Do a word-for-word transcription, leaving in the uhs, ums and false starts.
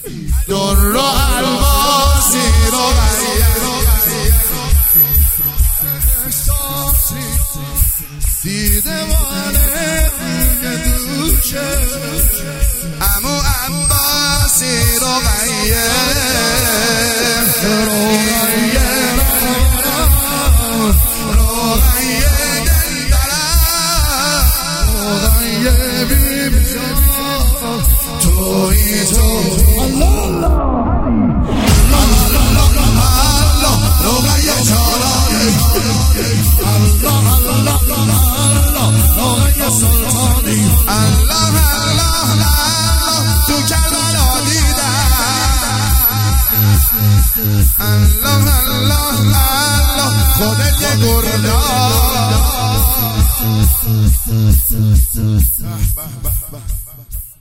در رو الباسی رقیه دیده ماله دوشه امو عباسی رقیه رقیه رقیه دل دلم رقیه بیم توی تو الله الله الله رقیه چارانه الله الله الله رقیه سلطانی الله الله الله تو کربلا دیدم الله الله الله خودت یه گردان